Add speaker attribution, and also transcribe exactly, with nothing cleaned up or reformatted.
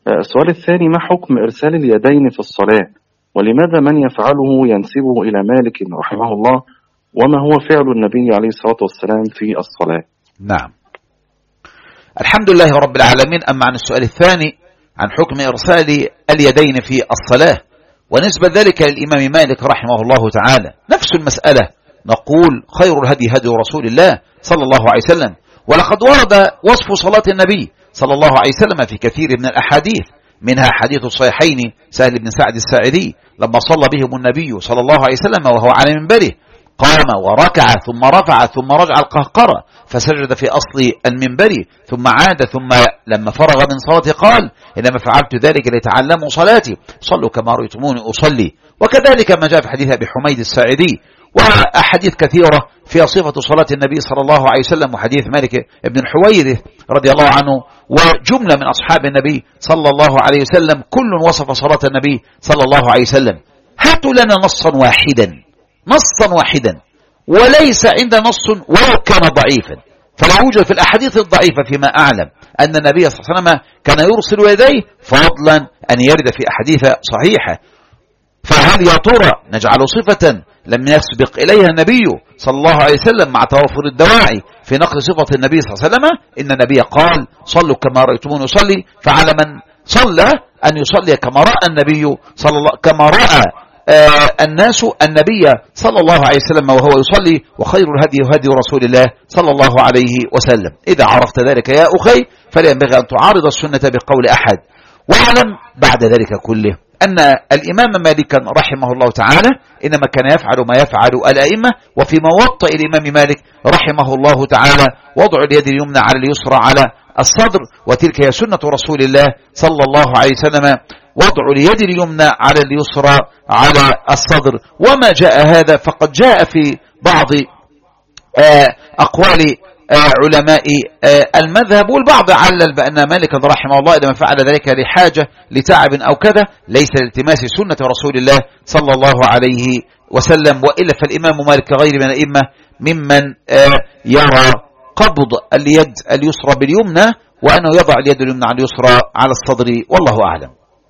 Speaker 1: السؤال الثاني: ما حكم إرسال اليدين في الصلاة؟ ولماذا من يفعله ينسبه إلى مالك رحمه الله؟ وما هو فعل النبي عليه الصلاة والسلام في الصلاة؟
Speaker 2: نعم، الحمد لله رب العالمين. أما عن السؤال الثاني عن حكم إرسال اليدين في الصلاة ونسبة ذلك للإمام مالك رحمه الله تعالى، نفس المسألة نقول خير الهدي هدي رسول الله صلى الله عليه وسلم. ولقد ورد وصف صلاة النبي صلى الله عليه وسلم في كثير من الأحاديث، منها حديث الصحيحين سهل بن سعد الساعدي لما صلى بهم النبي صلى الله عليه وسلم وهو على منبره، قام وركع ثم رفع ثم رجع القهقرة فسجد في أصل المنبر ثم عاد، ثم لما فرغ من صلاته قال: إنما فعلت ذلك لتعلموا صلاتي، صلوا كما رأيتموني أصلي. وكذلك ما جاء في حديث أبي حميد الساعدي وأحاديث كثيرة فيها صفة صلاة النبي صلى الله عليه وسلم، وحديث مالك بن الحويرث رضي الله عنه وجملة من أصحاب النبي صلى الله عليه وسلم كل وصف صلاة النبي صلى الله عليه وسلم. هاتوا لنا نصا واحدا نصا واحدا وليس عند نص ولو كان ضعيفا، فلا يوجد في الأحاديث الضعيفة فيما أعلم أن النبي صلى الله عليه وسلم كان يرسل يديه، فضلا أن يرد في أحاديث صحيحة. فهل يا ترى نجعل صفة لم يسبق إليها النبي صلى الله عليه وسلم مع توافر الدواعي في نقل صفة النبي صلى الله عليه وسلم؟ إن النبي قال: صلوا كما رأيتموني أصلي، فعلى من صلى أن يصلي كما رأى النبي صلى الله كما رأى آه الناس النبي صلى الله عليه وسلم وهو يصلي، وخير الهدي هدي رسول الله صلى الله عليه وسلم. إذا عرفت ذلك يا أخي فلا ينبغي أن تعارض السنة بقول أحد. واعلم بعد ذلك كله أن الإمام مالكا رحمه الله تعالى إنما كان يفعل ما يفعل الأئمة، وفي موطئ الإمام مالك رحمه الله تعالى وضع اليد اليمنى على اليسرى على الصدر، وتلك هي سنة رسول الله صلى الله عليه وسلم، وضع اليد اليمنى على اليسرى على الصدر. وما جاء هذا فقد جاء في بعض أقوال علماء المذهب، والبعض علل بأن مالكا رحمه الله إذا فعل ذلك لحاجة لتعب أو كذا ليس لالتماس سنة رسول الله صلى الله عليه وسلم. وإلا فالإمام مالك غير من الأئمة ممن يرى قبض اليد اليسرى باليمنى، وأنه يضع اليد اليمنى على اليسرى على الصدر، والله أعلم.